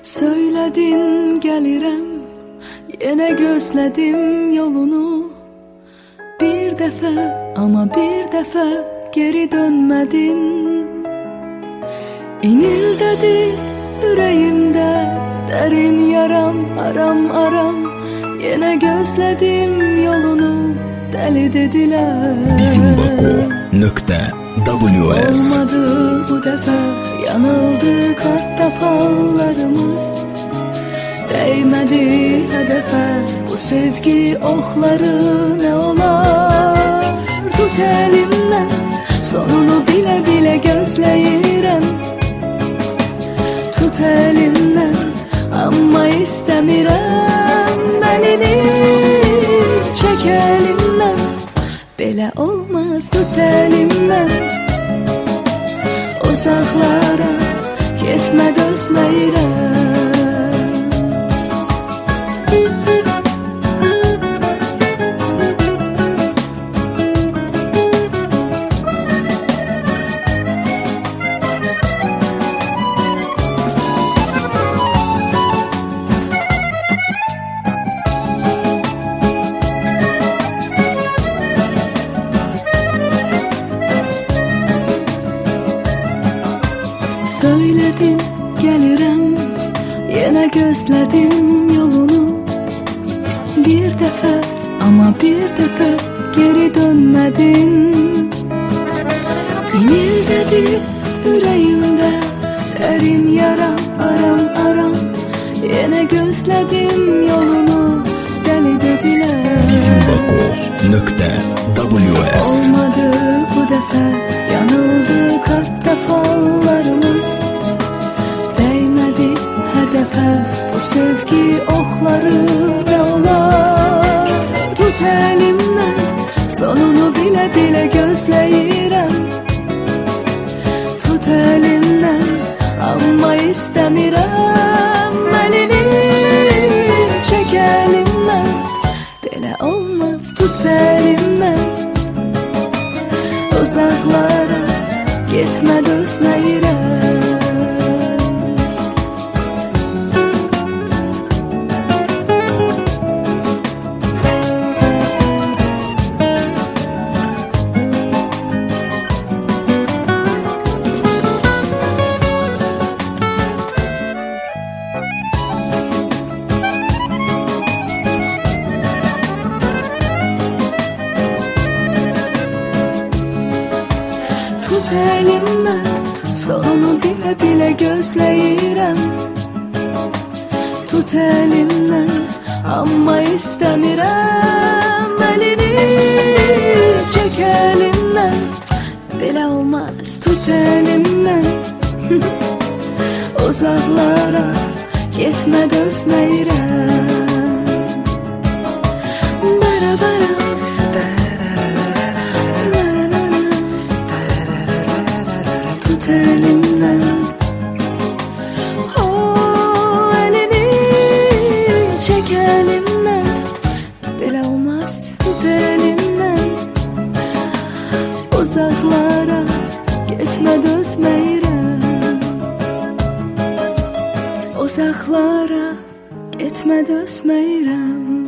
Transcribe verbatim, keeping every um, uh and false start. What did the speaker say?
Söyledin gəlirəm, yenə gözlədim yolunu. Bir dəfə, amma bir dəfə geri dönmədin. İnildədi ürəyimdə dərin yaram, aram aram. Yenə gözlədim yolunu, dəli dedilər. Bizim Baku nöqtə W S. Olmadı bu dəfə, yanıldı kartda fallarımız. Değmədi hədəfə, bu sevgi oxları nə olar? Tut əlimdən, sonunu bilə-bilə gözləyirəm. Tut əlimdən, amma istəmirəm. Əlini çək əlimdən, belə olmaz. Tut əlimdən, uzaqlara getmə, dözməyirəm. Söyledin gəlirəm, yenə gözlədim yolunu. Bir dəfə, amma bir dəfə geri dönmədin. İnildədi ürəyimdə dərin yaram, aram aram. Yenə gözlədim yolunu, dəli dedilər. Bizim Baku nöqtə W S. Olmadı bu dəfə, yanıldı kartda fallarımız. Değmədi hədəfə, bu sevgi oxları nə olar? Tut əlimdən, sonunu bilə-bilə gözləyirəm. Tut əlimdən, amma istəmirəm. Əlini çək əlimdən, belə olmaz. Tut əlimdən, uzaqlara getmə, dözməyirəm. Tut əlimdən, sonunu bilə-bilə gözləyirəm. Tut əlimdən, amma istəmirəm. Əlini çək əlimdən, belə olmaz. Tut əlimdən, uzaqlara getmə, dözməyirəm. Bara-bara tut elimden, oh, elini çek elimden, belə olmaz. Tut elimden, uzaqlara getmə, dözməyirəm. Uzaqlara getmə, dözməyirəm.